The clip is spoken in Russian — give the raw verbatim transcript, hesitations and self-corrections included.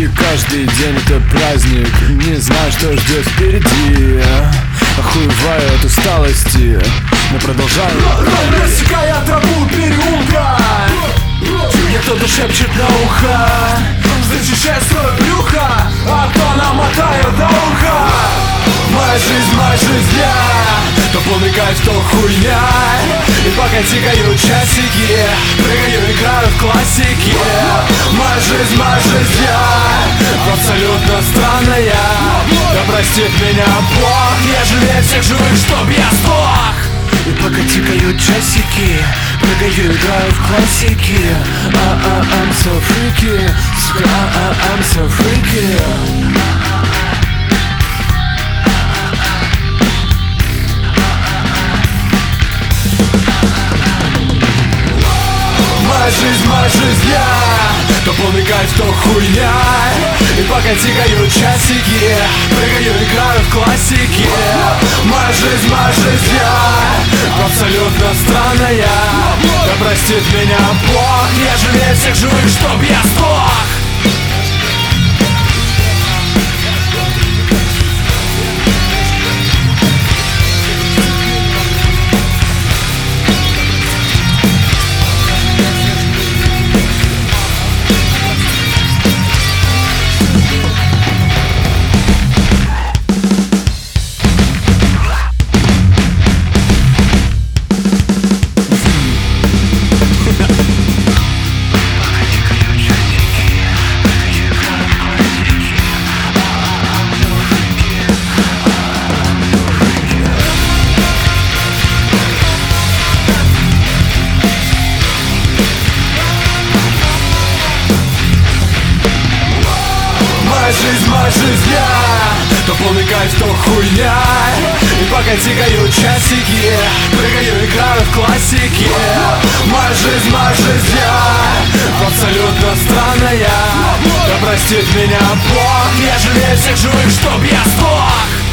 И каждый день это праздник, не знаю, что ждет впереди. Охуеваю от усталости, но продолжаю. Рассекая траву переулка, мне кто-то шепчет на ухо: защищай свое брюхо, а то намотаю до уха. Моя жизнь, моя жизнь, я то полный кайф, то хуйня. И пока тикают часики, прыгаю, играю в классики. Моя жизнь, моя жизнь, я абсолютно странная. Да простит меня Бог, я жалею всех живых, чтоб я сдох. И пока тикают часики, прыгаю, играю в классики. а, а, I'm so freaky, сука, а, а, I'm so freaky. Моя жизнь, моя жизнь, я то полный кайф, то хуйня. И пока тикают часики, прыгаю, играю в классики. Моя жизнь, моя жизнь, я абсолютно странная. Да простит меня Бог, я жалею всех живых, чтоб я сдох. Моя жизнь, моя жизнь, я то полный кайф, то хуйня. И пока тикают часики, прыгаю, играю в классики. Моя жизнь, моя жизнь, я абсолютно странная. Да простит меня Бог, я жалею всех живых, чтоб я сдох.